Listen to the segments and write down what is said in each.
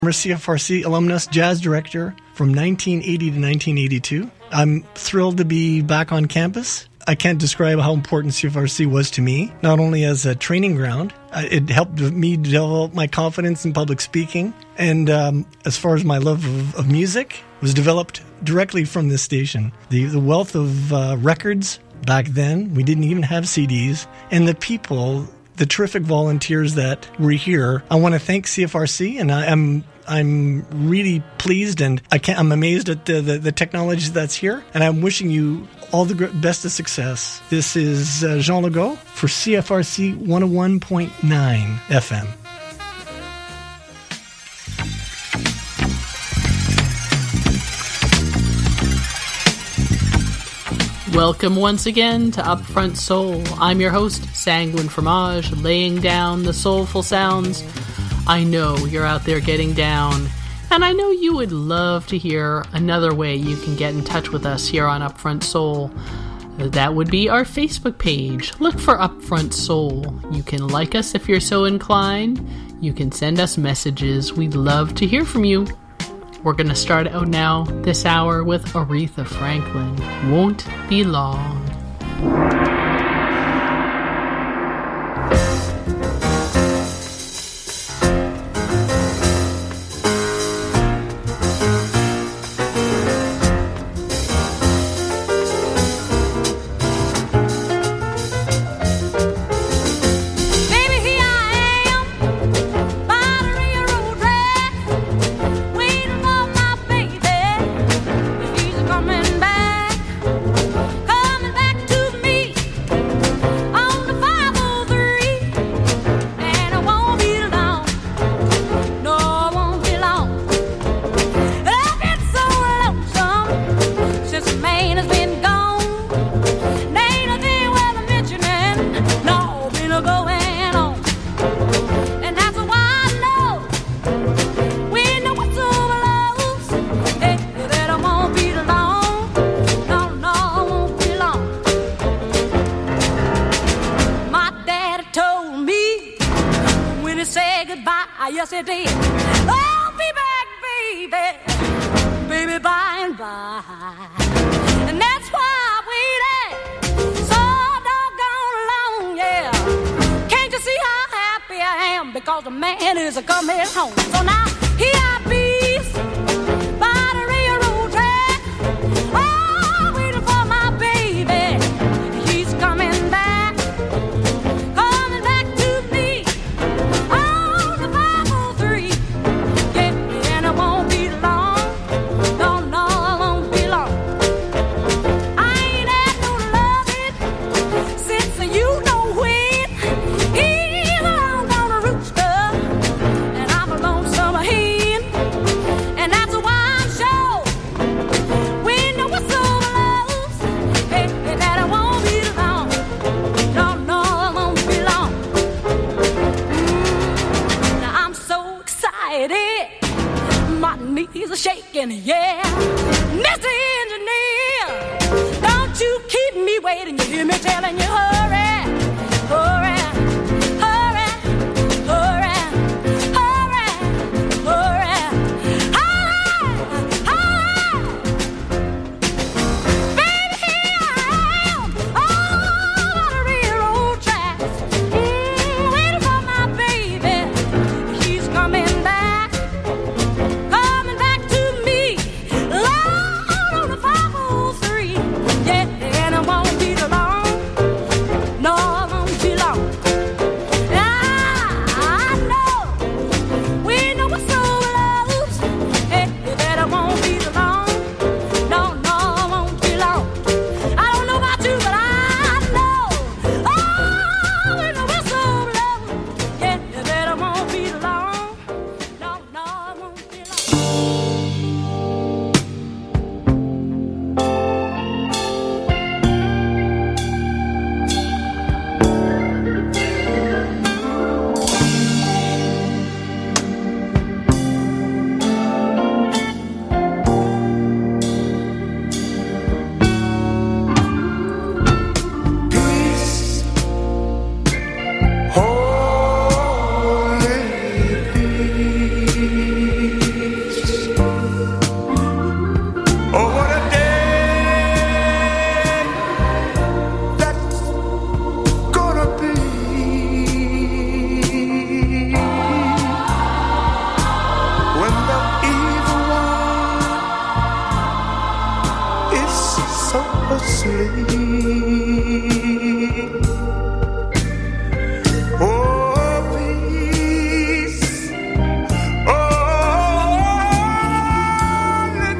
I'm a CFRC alumnus jazz director from 1980 to 1982. I'm thrilled to be back on campus. I can't describe how important CFRC was to me, not only as a training ground. It helped me develop my confidence in public speaking. And as far as my love of music, was developed directly from this station. The wealth of records back then, we didn't even have CDs, and the people, the terrific volunteers that were here. I want to thank CFRC, and I'm really pleased, and I'm amazed at the technology that's here, and I'm wishing you all the best of success. This is Jean Legault for CFRC 101.9 FM. Welcome once again to Upfront Soul. I'm your host, Sanguine Fromage, laying down the soulful sounds. I know you're out there getting down, and I know you would love to hear another way you can get in touch with us here on Upfront Soul. That would be our Facebook page. Look for Upfront Soul. You can like us if you're so inclined. You can send us messages. We'd love to hear from you. We're going to start out now this hour with Aretha Franklin. Won't be long. asleep. Oh, peace, only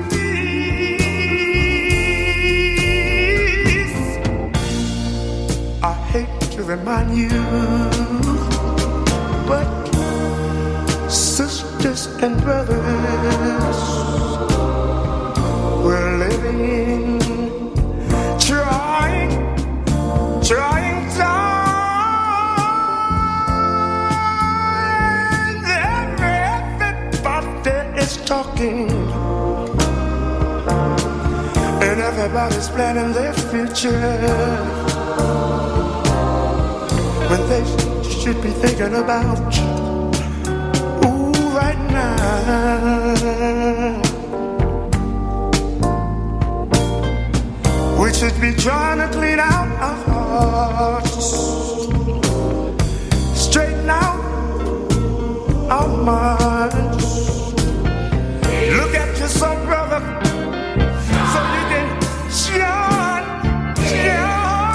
peace. I hate to remind you, but sisters and brothers, we're living, trying times. Everybody is talking, and everybody's planning their future, when they should be thinking about right now. We should be trying to clean out our hearts, straighten out our minds. Look at yourself, brother, so you can shine, shine.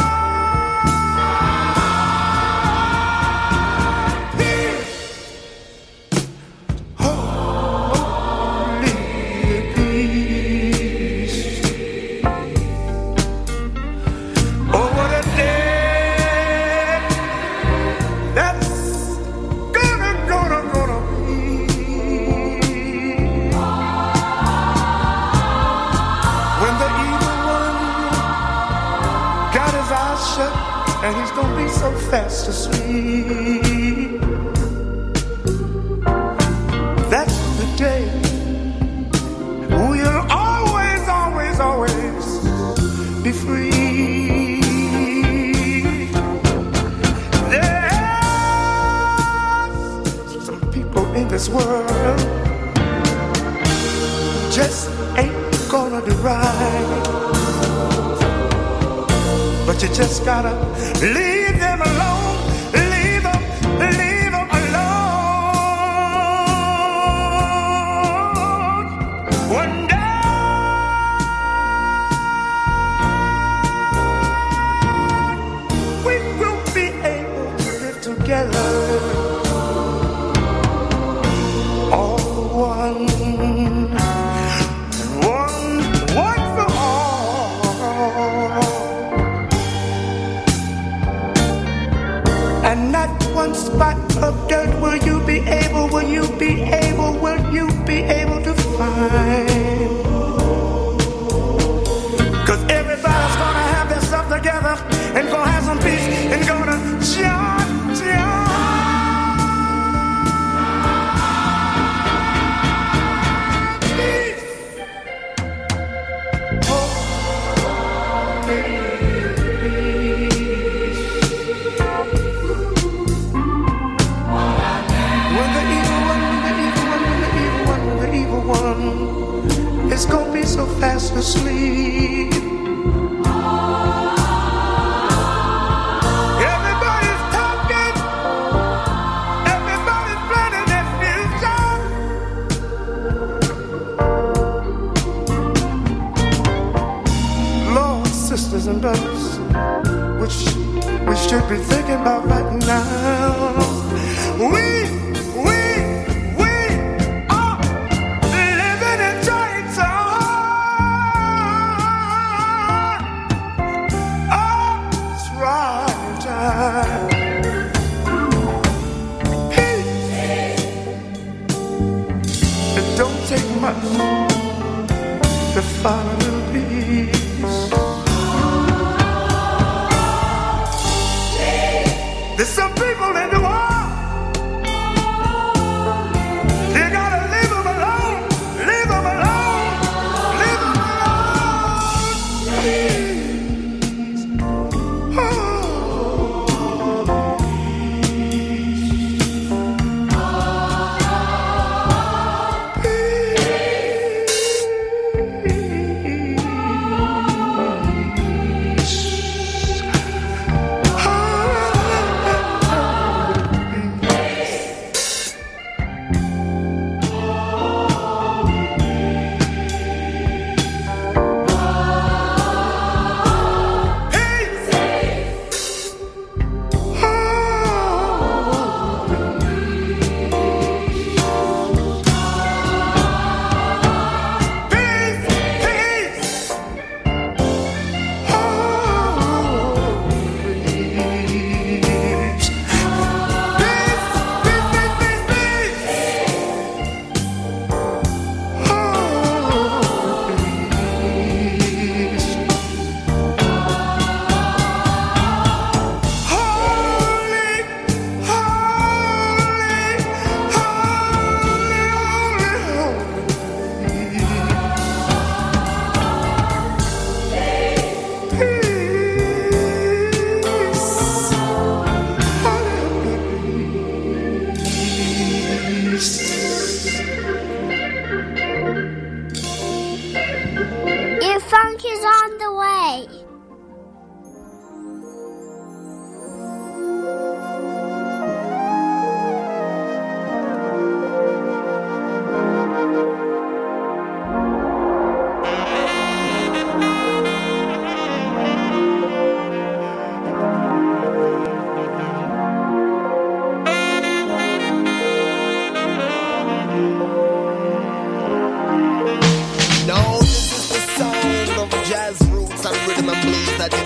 And he's gonna be so fast asleep. That's the day we'll always, always, always be free. There's some people in this world just ain't gonna do right. But you just gotta leave them alone, leave them alone. One day we will be able to live together, all one for all. And not one spot of dirt will you be able to find. 'Cause everybody's gonna have their stuff together and gonna have some peace and gonna shine, shine. Peace. Oh, it's gonna be so fast asleep. Everybody's talking, everybody's planning their future. Lord, sisters and brothers, which we should be thinking about right now. We it don't take much to find a little peace. There's some people in the world, you gotta leave them alone, leave them alone, leave them alone. Please. Oh.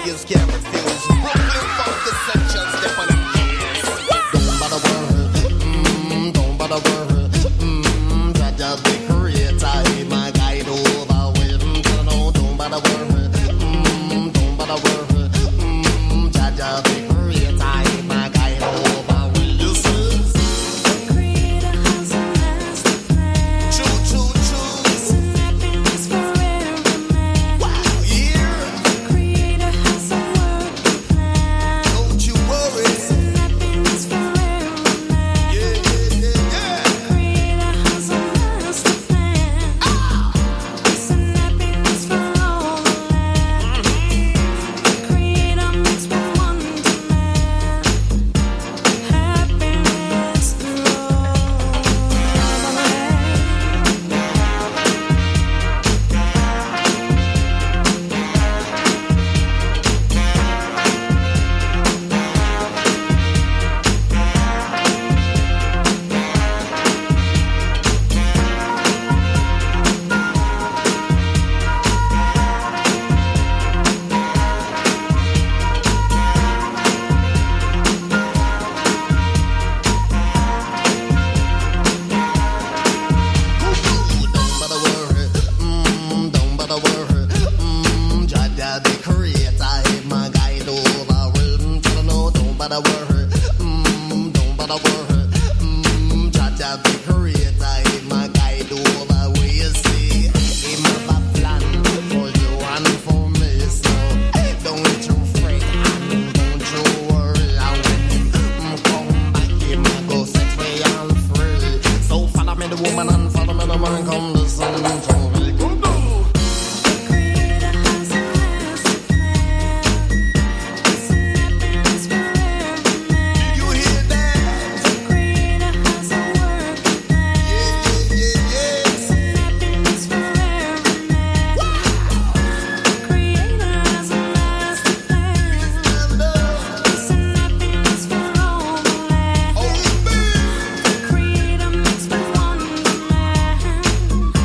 niggas can't refuse. Brooklyn funk essential, step on them keys. Don't bother worry, don't bother worry. Jaja the creator, he my guide over with. Don't bother worry, don't bother worry. Jaja the creator, he my guide over with. You see? The creator has a master plan. Choo choo choo. Peace and happiness for every man. Wow, yeah. The creator has a working plan. Don't you worry. Peace and happiness for every man. Yeah, yeah, yeah, yeah. The creator has a master plan. Peace and happiness for all the land. The creator makes me wonderland. Happiness through all the land. Don't bother worry, don't bother worry. Jaja the creator, he my guide over with. Don't bother worry, don't bother worry. Jaja the creator, he my guide over with. You see, he have a plan for you and for me. So don't you fret and don't you worry. And when him come back, him go set me and free. So follow me the woman and follow me the man. Come listen to me. Go do. The creator has a master plan. Peace and happiness for every man. You hear that? The creator has a working plan. Yeah, yeah, yeah. Peace and happiness for every man. The creator has a master plan. Peace and happiness for all the land. The creator makes me wonderland.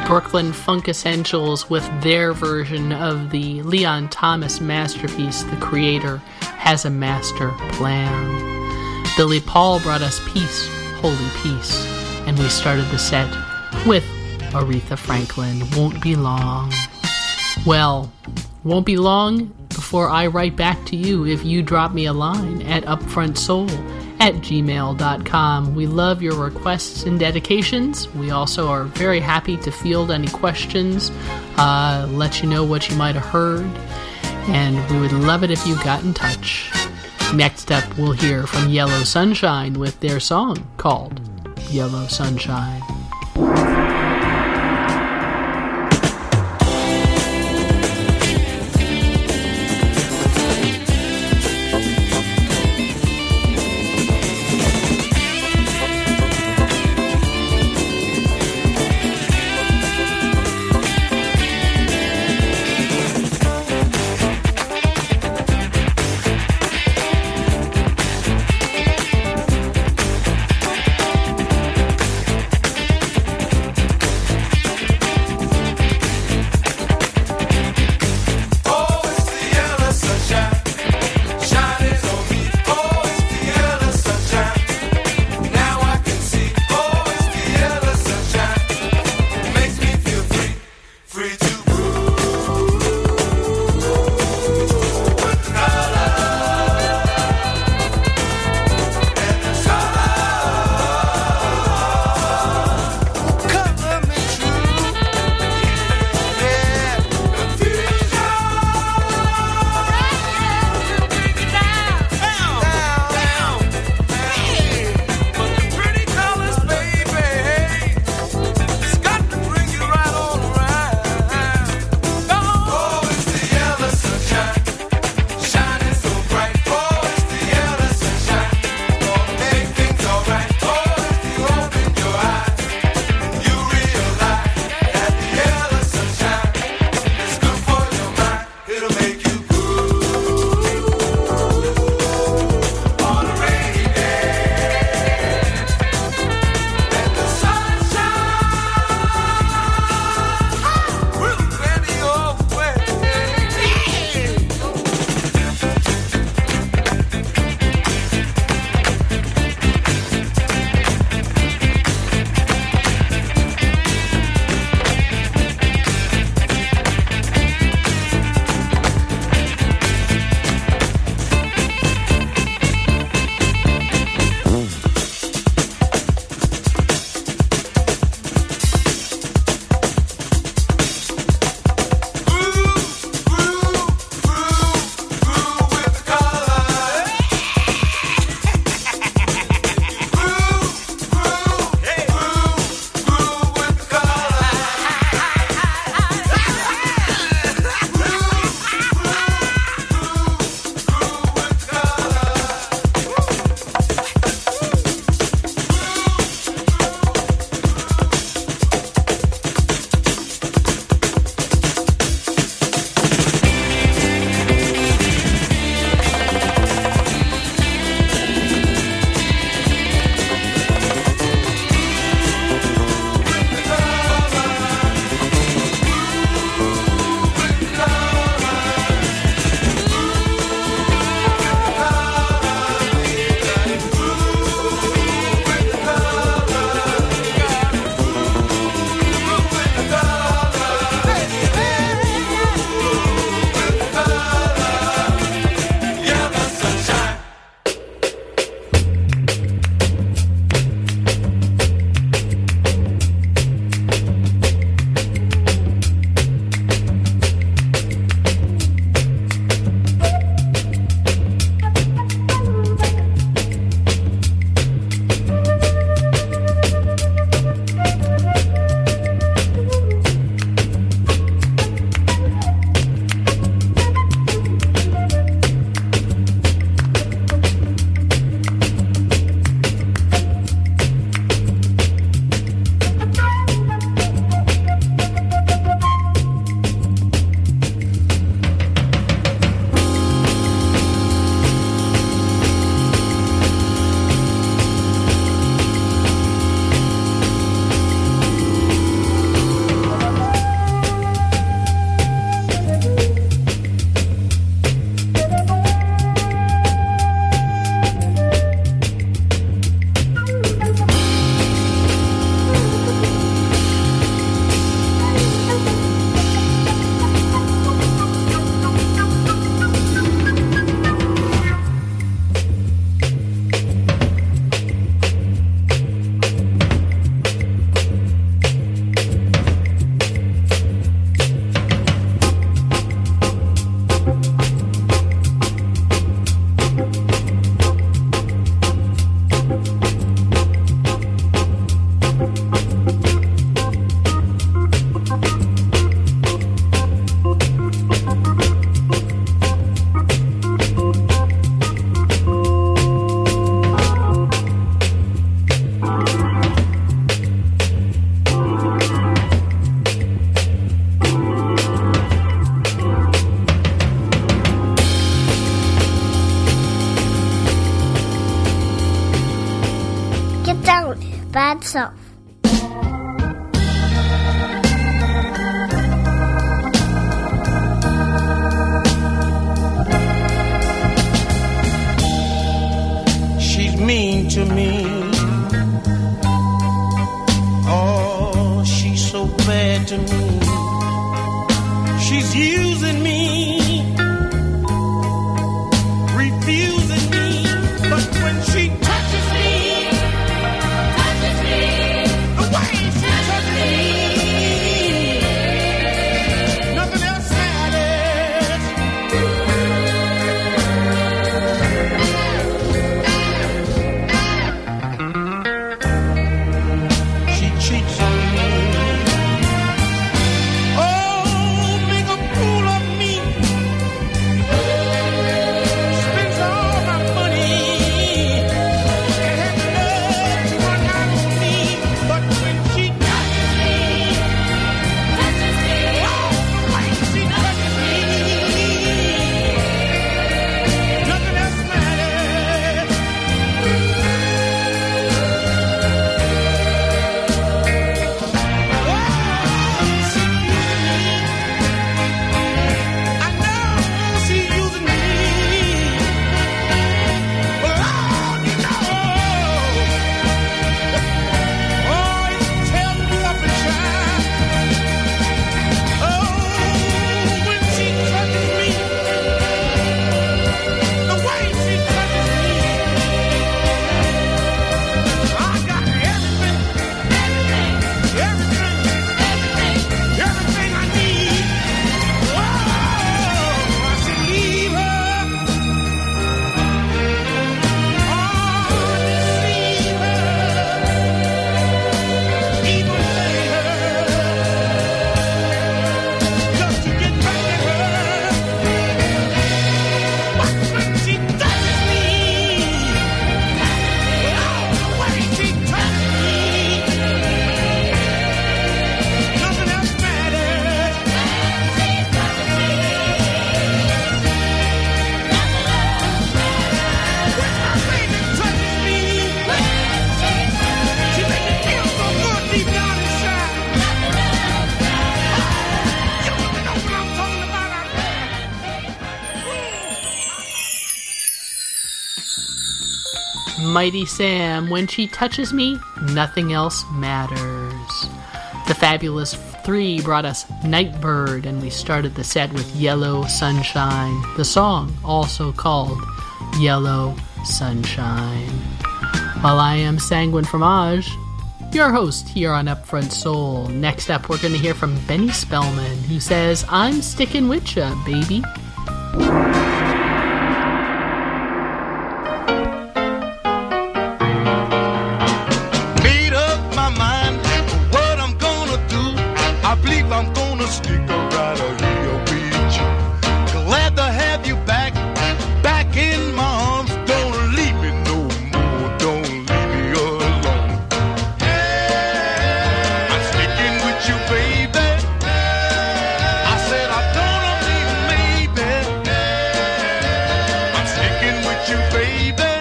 Brooklyn Funk Essentials with their version of the Leon Thomas masterpiece, The Creator Has a Master Plan. Billy Paul brought us Peace, Holy Peace, and we started the set with Aretha Franklin, Won't Be Long. Well, won't be long before I write back to you if you drop me a line at upfrontsoul@gmail.com. We love your requests and dedications. We also are very happy to field any questions, let you know what you might have heard, and we would love it if you got in touch. Next up, we'll hear from Yellow Sunshine with their song called Yellow Sunshine. bad self. She's mean to me. Oh, she's so bad to me. She's using me, refusing me, but when she touches me, the way she touches me, nothing else matters. She cheats on me. Oh, make a fool of me. Spends all my money and has enough to run out on me. But when she touches me, oh, when she touches me, nothing else matters. I know she's using me. But Lord, you know, oh, it tears me up inside. Oh, when she touches me, the way she touches me, I got everything I need. Whoa, I should leave her. Oh, deceive her. Even play her. Just to get back at her. But when she touches me, oh, the way she touches me, nothing else matters. When my baby touches me, she makes me feel so good deep down inside. You know what I'm talking about out there. Mighty Sam, when she touches me, nothing else matters. The Fabulous 3 brought us Nightbird, and we started the set with Yellow Sunshine, the song also called Yellow Sunshine. While I am Sanguine Fromage, your host here on Upfront Soul. Next up, we're going to hear from Benny Spellman, who says, I'm sticking with ya, baby. Made up my mind what I'm gonna do. I believe I'm gonna stick around here with you. Glad to have you back in my arms. Don't leave me no more. Don't leave me alone. I'm sticking with you, baby. I said I don't believe maybe. I'm sticking with you, baby.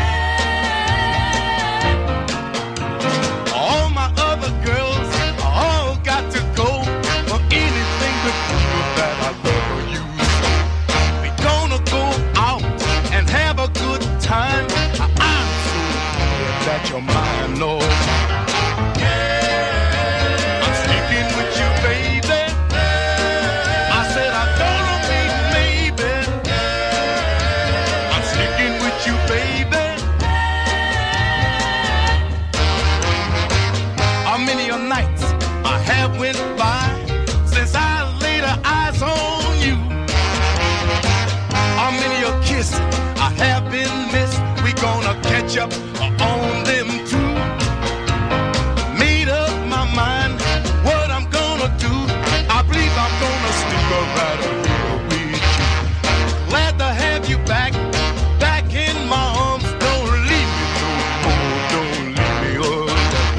All my other girls all got to go for anything to prove that I love you. We gonna go out and have a good time. I'm so glad that you're mine, Lord. I'm sticking with you, baby. I said I don't mean maybe. I'm sticking with you, baby. How many a nights I have went by since I laid eyes on you? How many a kiss I have been missed? We gonna catch up on them too. Made up my mind what I'm gonna do. I believe I'm gonna stick around here with you. Glad to have you back in my arms. Don't leave me no more. Don't leave me alone.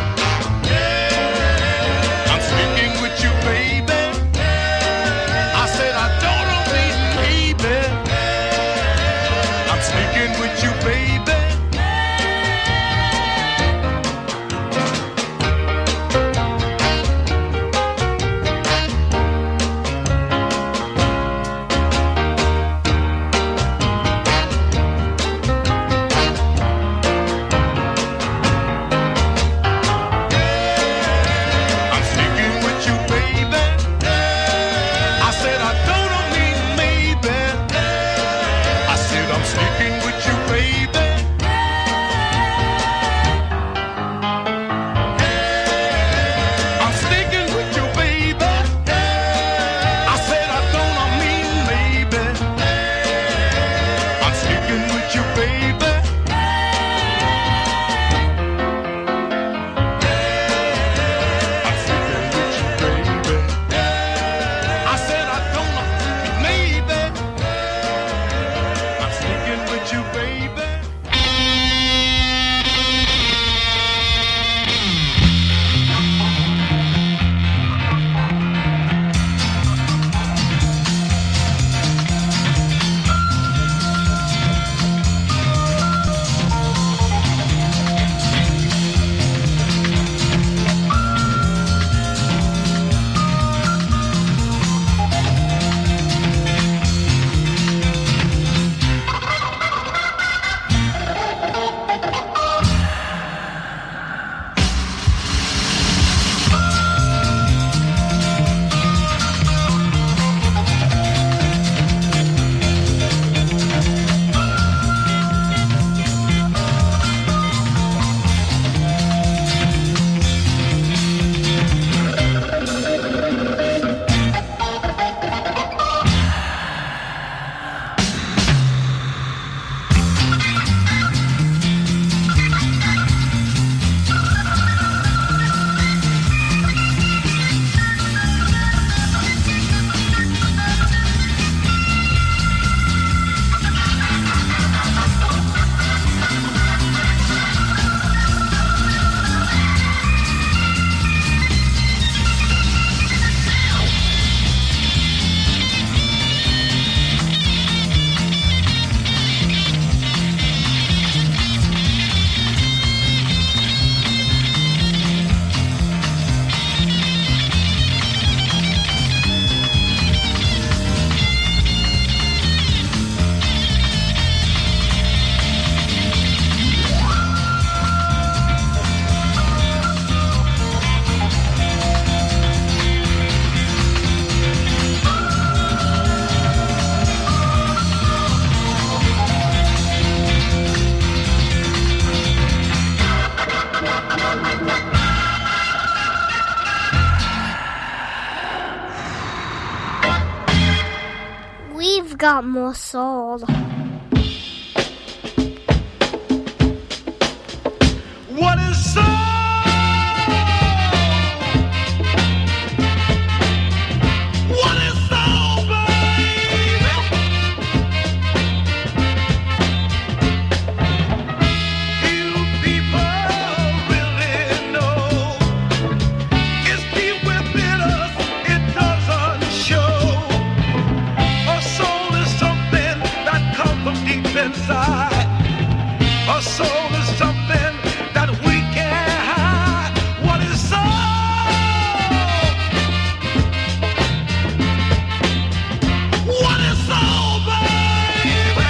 I'm sticking with you, baby. I said I don't need maybe. I'm sticking with you, baby. got more soul. What is soul? What is soul, baby? You people really know it's deep within us, it doesn't show. A soul is something that comes from deep inside. A soul is something that we can't hide. What is soul? What is soul, baby?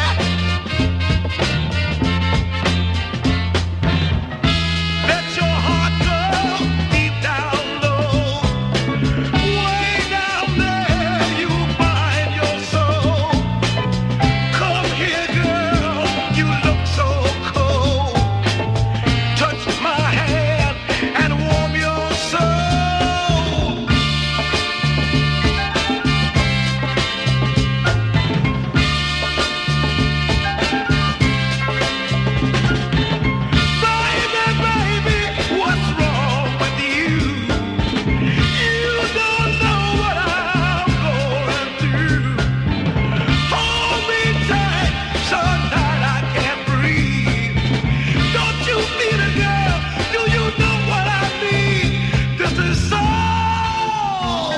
Let your heart go deep down low. Way down there you find your soul. Come here, girl, you look so cold. Touch my hand and warm your soul. Baby, baby, what's wrong with you? You don't know what I'm going through. Hold me tight, so tight I can't breathe. Don't you feel it, girl? Do you know what I mean? This is soul.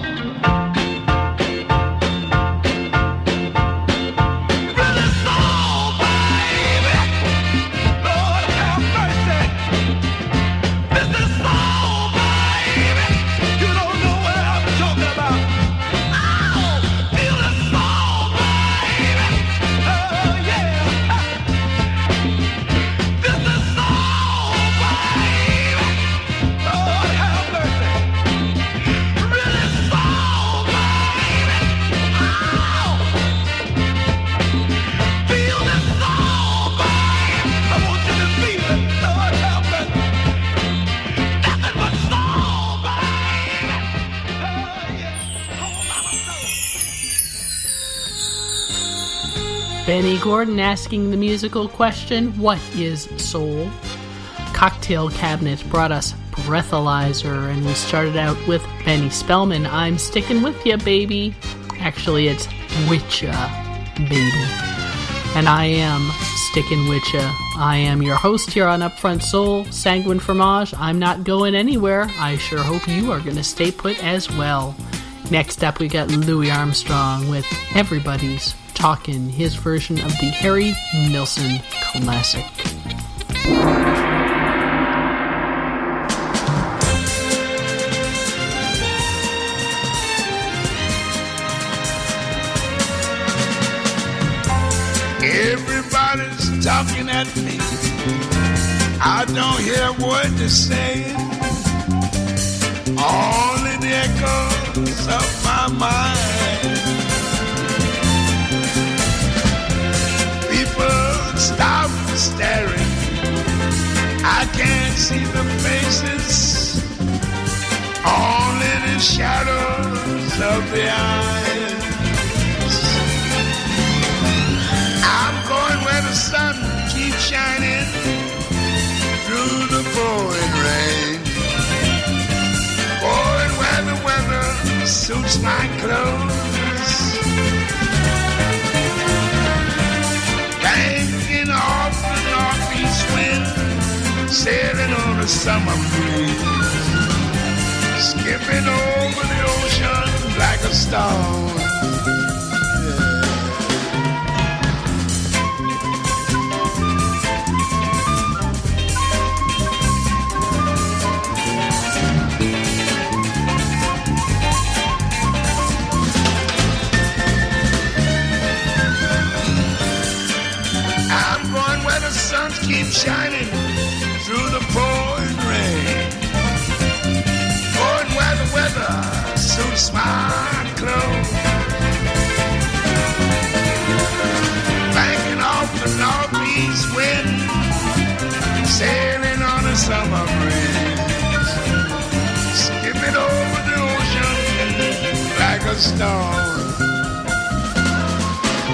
Really soul, baby. Lord have mercy. This is soul, baby. You don't know what I'm talking about. Oh, feel the soul, baby. Oh, yeah. This is soul, baby. Lord have mercy. Really soul, baby. Oh. Feel the soul, baby. I want you to feel it. Lord have mercy. Nothing but soul, baby. Oh, yeah. Oh, mama soul. Benny Gordon asking the musical question, what is soul? Cocktail Cabinet brought us Breathalyzer, and we started out with Benny Spellman, I'm Sticking With Ya, Baby. Actually, it's Witcha, Baby. And I am Stickin' Witcha. I am your host here on Upfront Soul, Sanguine Fromage. I'm not going anywhere. I sure hope you are going to stay put as well. Next up, we got Louis Armstrong with Everybody's Talkin', his version of the Harry Nilsson classic. Everybody's talking at me. I don't hear a word they're saying. Only the echoes of my mind. People stop staring. I can't see the faces. Only the shadows of the eyes. I'm going where the sun keeps shining through the pouring rain. Going where the weather suits my clothes. Banking off the northeast wind, sailing on a summer breeze. Skipping over the ocean like a stone. Keep shining through the pouring rain. Going where the weather suits my clothes. Banking off the northeast wind, sailing on a summer breeze. Skipping over the ocean like a stone.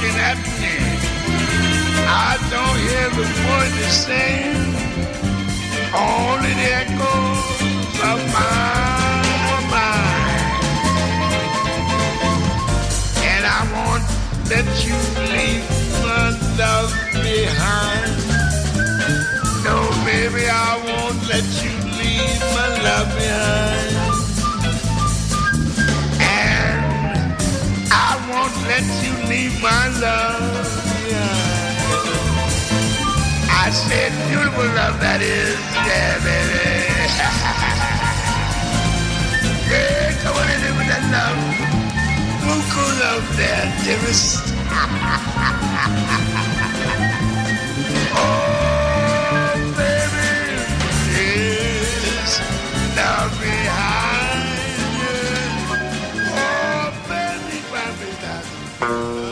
looking at me. I don't hear the voices sing, only the echoes of my mind. And I won't let you leave my love behind. No, baby, I won't let you leave my love behind. And I won't let you leave my love behind. I said beautiful love, that is, yeah, baby. Yeah, come on in there with that love. Buku love there, dearest. Oh, baby, yes, love behind you. Oh, baby, baby, baby.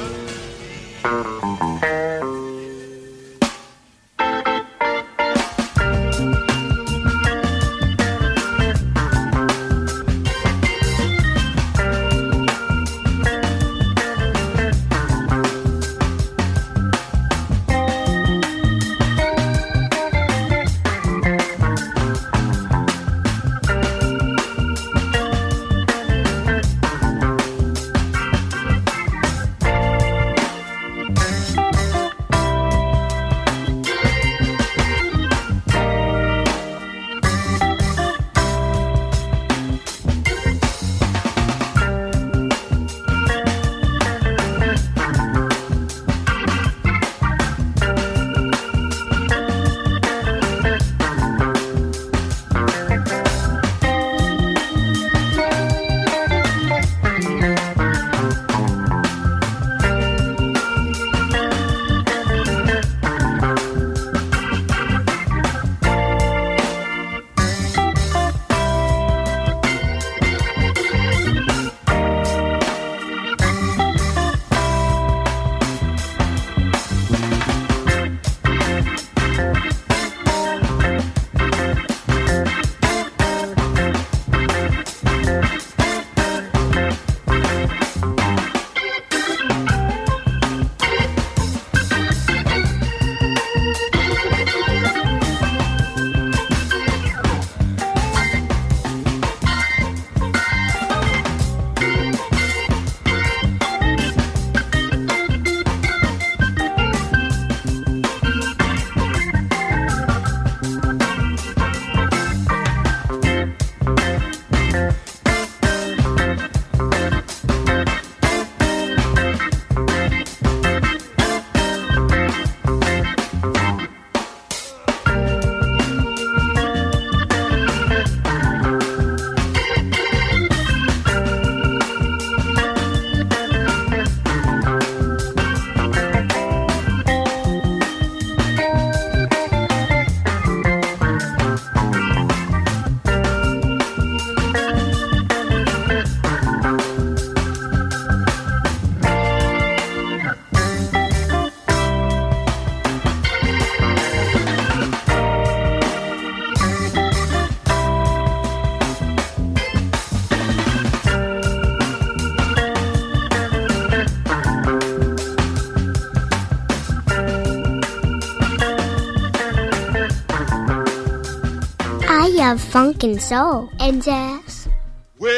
Of funk and soul and jazz. Well,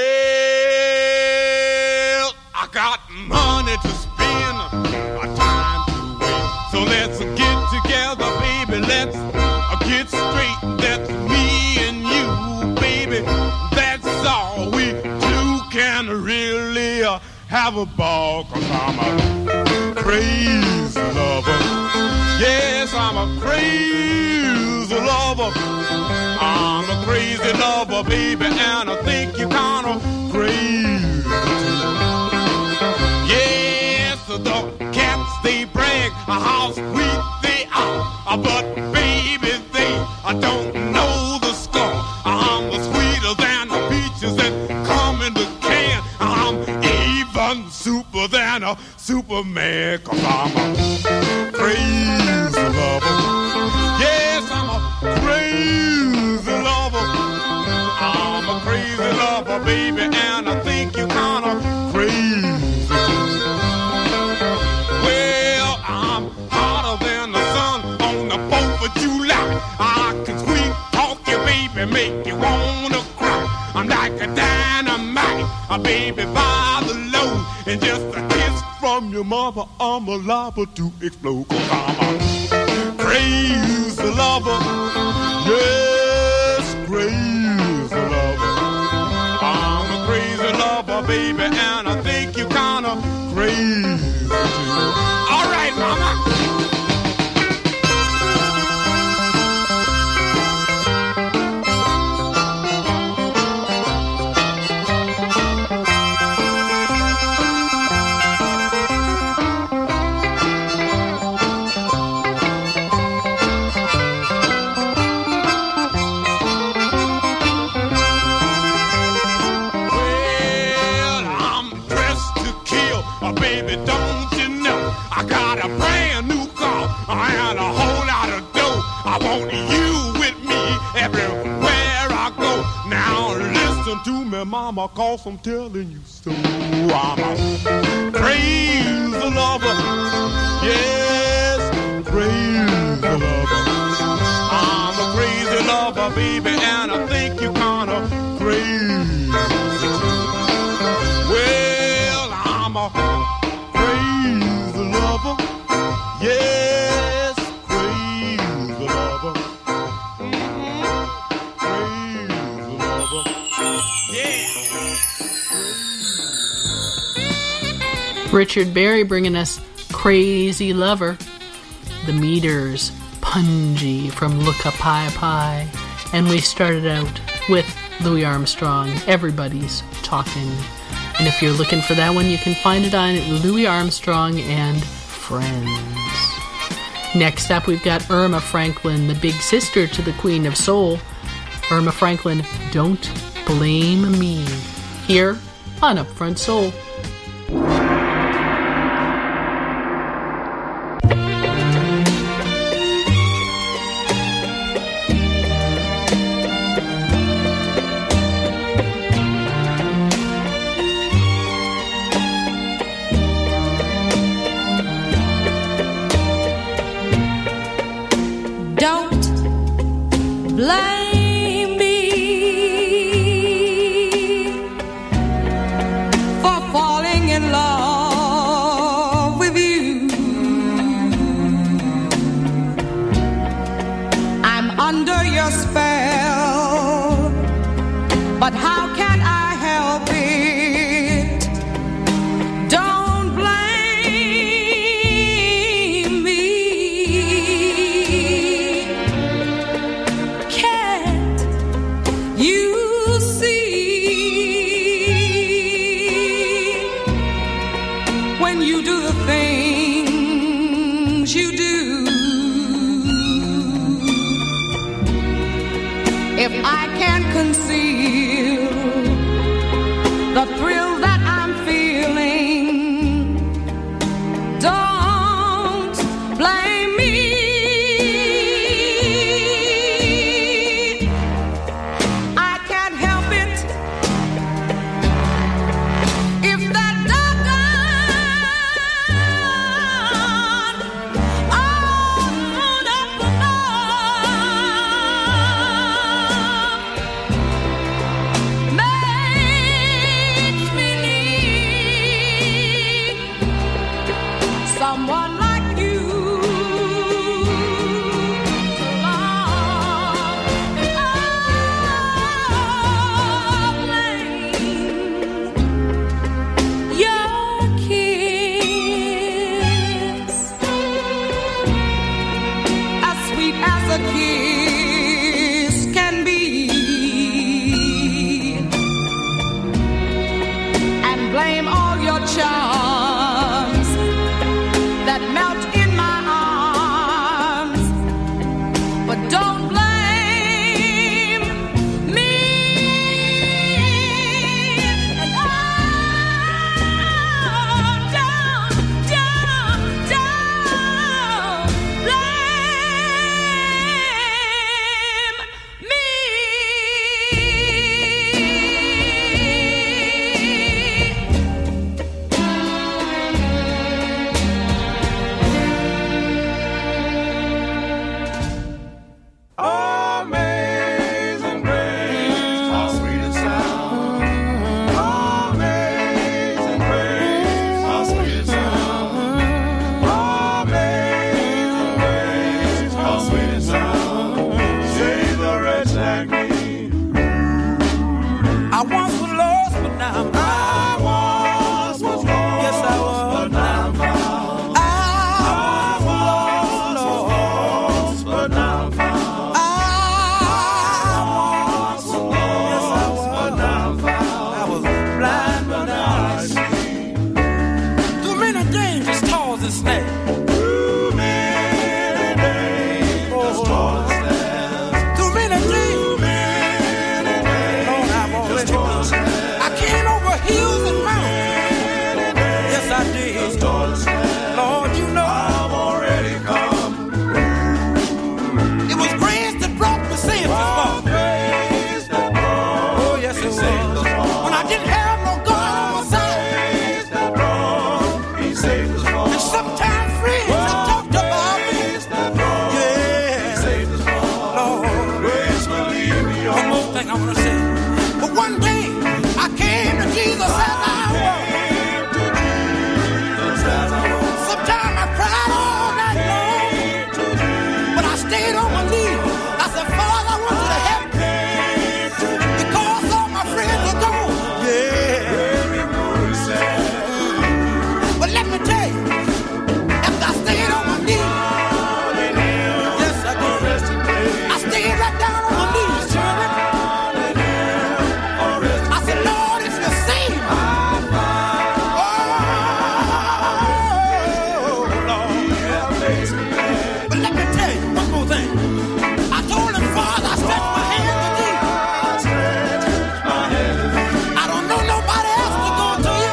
I got money to spend, a time to waste. So let's get together, baby. Let's get straight. That's me and you, baby. That's all we two can really have a ball. 'Cause I'm a crazy lover. Yes, I'm a crazy lover. I'm a crazy lover, baby, and I think you're kind of crazy too. Yes, the cats, they brag how sweet they are, but baby, they don't know the score. I'm sweeter than the peaches that come in the can. I'm even super than a Superman, 'cause I'm a crazy lover. Yes, I'm a crazy lover. I'm a crazy lover, baby, and I think you're kind of crazy too. Well, baby, by the load. And just a kiss from your mother, I'm liable to explode. 'Cause I'm a crazy lover. Yes, crazy lover. I'm a crazy lover, baby, and I think you're kinda crazy too. All right, mama. Baby, don't you know I got a brand new car and a whole lot of dough. I want you with me everywhere I go. Now listen to me, mama, 'cause I'm telling you so. I'm a crazy lover. Yes, crazy lover. I'm a crazy lover, baby, and I think you're kinda crazy too. Well, I'm a crazy lover, yes, crazy lover, crazy lover, yeah. Richard Berry bringing us Crazy Lover. The Meters, Pungy from Look Up High Pie. And we started out with Louis Armstrong, Everybody's Talking. And if you're looking for that one, you can find it on Louis Armstrong and Friends. Next up, we've got Irma Franklin, the big sister to the Queen of Soul. Irma Franklin, Don't Blame Me, here on Upfront Soul. Blame me for falling in love with you. I'm under your spell, but how can I help it? Don't blame me. You see, when you do the things you do, if I can't conceal the thrill that I'm feeling, don't blame me. And sometimes friends have talked about me. Yeah, Lord. One more thing I want to say. But one day I came to Jesus as I was. Sometimes I cried all night long, but I stayed on my knees. I said, Father, I want you to help me because all my friends are gone. Yeah. But let me tell you, after I stayed on my knees, yes I did. I stayed right down on my knees, children. I said, Lord, if you save me, oh Lord. But let me tell you one more thing. I told him, Father, I stretched my hand to thee. I don't know nobody else to go to you.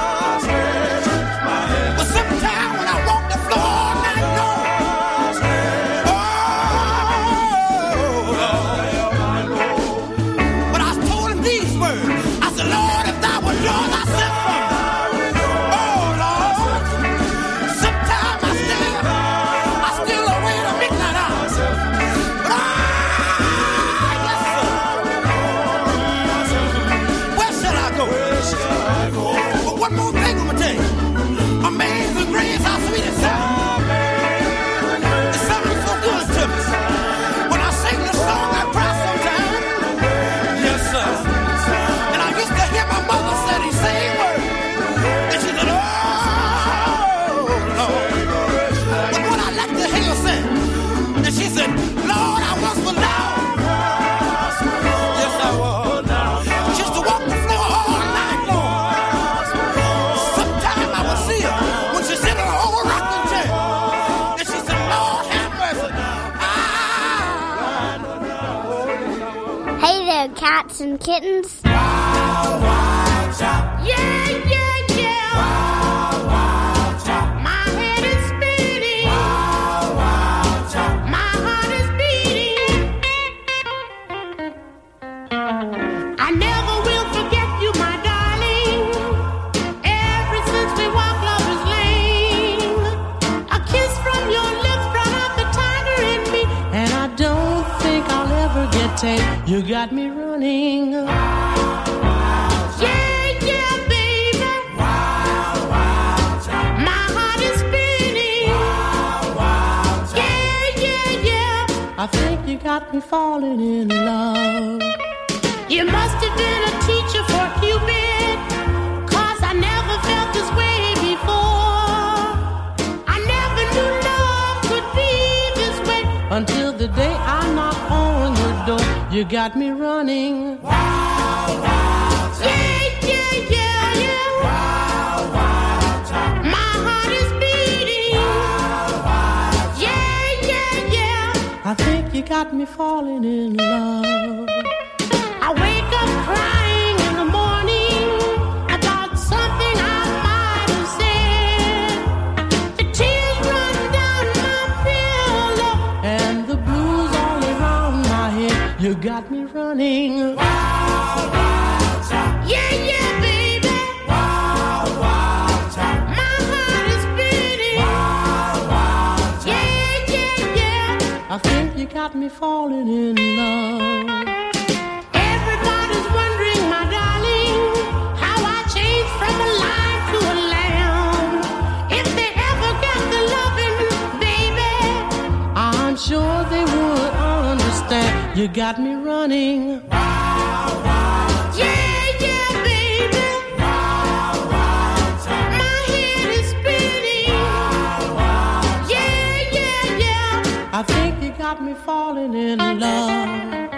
But sometimes when I walk the floor all night long, but I told him these words. I said, Lord, if thou were yours, I sent from thee. Oh, Lord. Sometimes I still await a midnight hour. But yes, sir. Where shall I go? But one more thing I'm going to tell you. Amazing grace, how sweet it sounds. It sounds so good to me. When I sing this song, I cry sometimes. Yes, sir. And I used to hear my mother say these same words. And she said, oh, Lord. But what I like to hear her say, and she said, Lord, I once was loud. Yes, I was. She used to walk the floor all night long. Sometimes I would see her when she sit in her old rocking chair. And she said, Lord, have mercy. Hey there, cats and kittens. Yeah, yeah, yeah. My head is spinning. My heart is beating. I never will forget you, my darling. Ever since we walked Lover's Lane, a kiss from your lips brought out the tiger in me, and I don't think I'll ever get tame. You got me running. Yeah, yeah, baby. My heart is spinning. Yeah, yeah, yeah. I think you got me falling in love. You must have been a teacher for Cupid, 'cause I never felt this way before. I never knew love could be this way until the day I knocked on your door. You got me running. Yeah, yeah, yeah, yeah. My heart is beating. Yeah, yeah, yeah. I think you got me falling in love. I wake up crying in the morning about something I might have said. The tears run down my pillow and the blues all around my head. You got me running. Yeah, yeah, baby. My heart is beating. Yeah, yeah, yeah. I think you got me falling in love. Everybody's wondering, my darling, how I changed from a lion to a lamb. If they ever got the loving, baby, I'm sure they would understand. You got me running. Yeah, yeah, baby. My head is spinning. Yeah, yeah, yeah. I think you got me falling in love.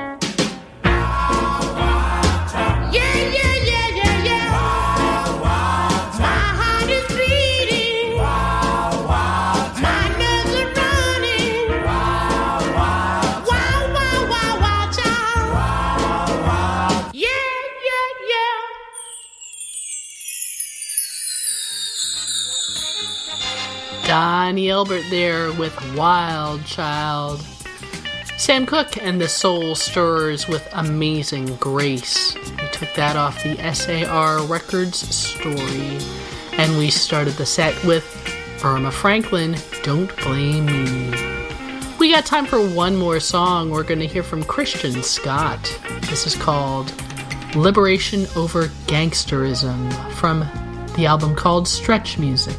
Yeah, yeah, yeah, yeah, yeah. My heart is beating. My nerves are running. Wow, wow, wow, child. Yeah, yeah, yeah. Donnie Elbert there with Wild Child. Sam Cooke and the Soul Stirrers with Amazing Grace. We took that off the SAR Records Story. And we started the set with Irma Franklin, Don't Blame Me. We got time for one more song. We're going to hear from Christian Scott. This is called Liberation Over Gangsterism from the album called Stretch Music.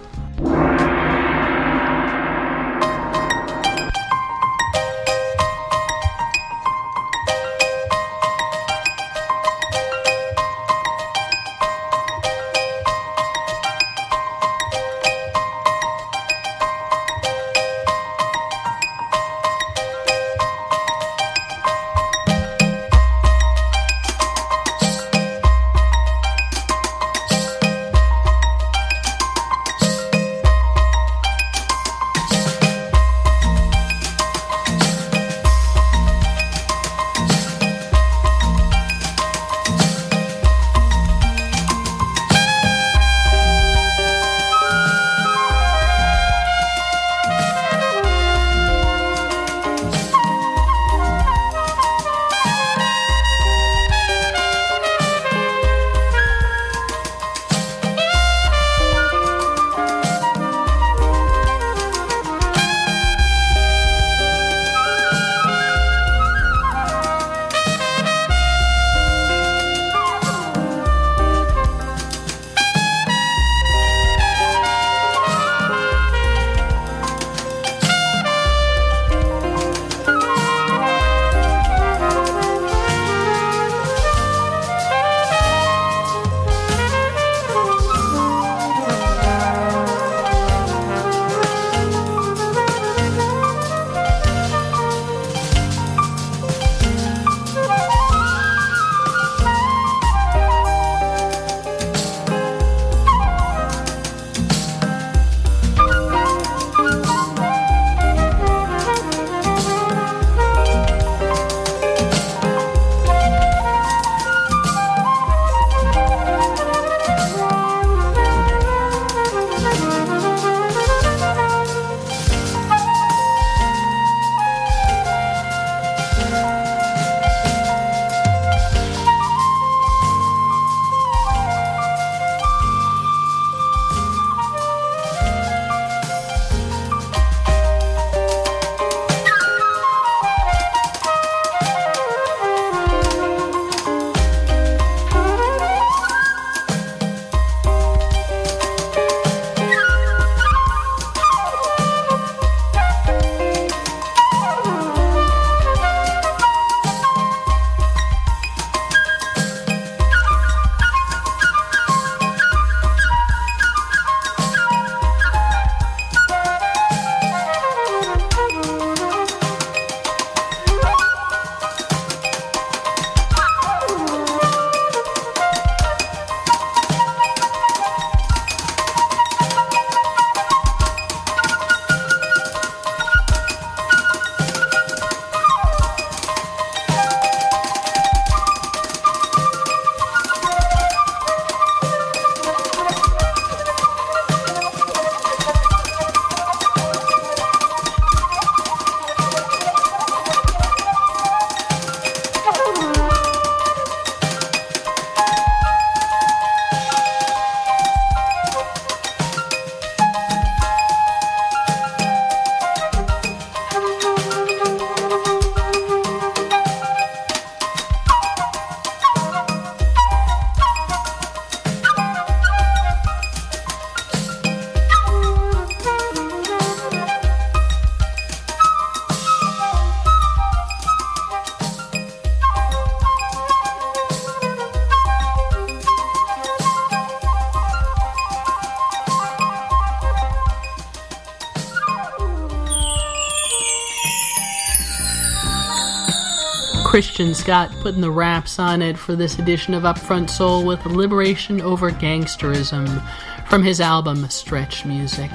Christian Scott putting the raps on it for this edition of Upfront Soul with Liberation Over Gangsterism from his album Stretch Music.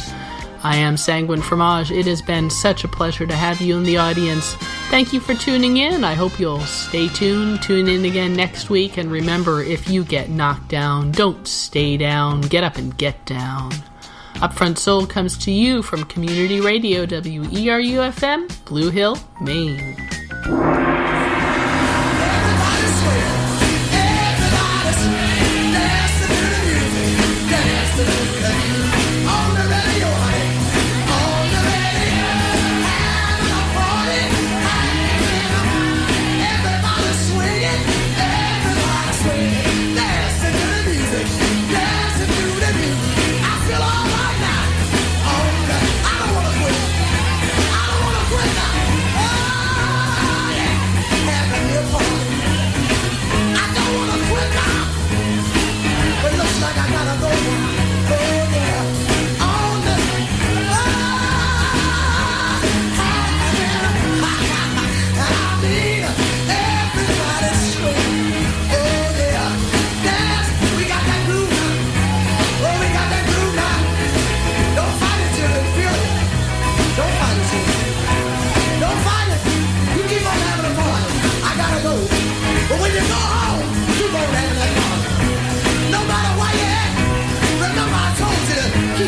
I am Sanguine Fromage. It has been such a pleasure to have you in the audience. Thank you for tuning in. I hope you'll stay tuned. Tune in again next week. And remember, if you get knocked down, don't stay down. Get up and get down. Upfront Soul comes to you from Community Radio, WERU-FM, Blue Hill, Maine. Everybody swing, dance to the music, dance.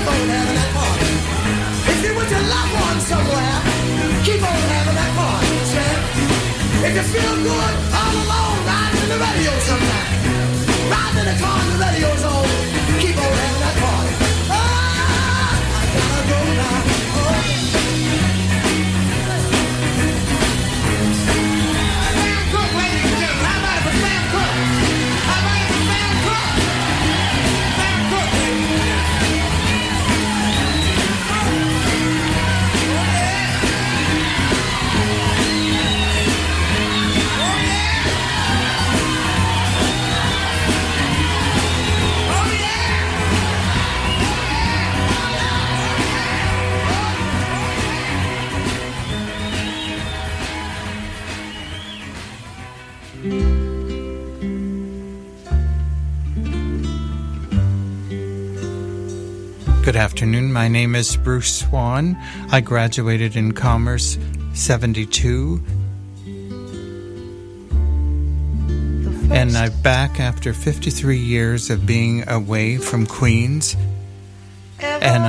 on having that party. If you're with your loved ones somewhere, keep on having that party. If you feel good all alone, riding in the radio sometime, riding in the car and the radio's on, keep on having that party. I gotta go now. Sam Cooke, ladies and gentlemen, how about it for Sam Cooke? How about it for Sam Cooke? Sam Cooke, ladies and Good afternoon. My name is Bruce Swan. I graduated in Commerce 72. And I'm back after 53 years of being away from Queens. And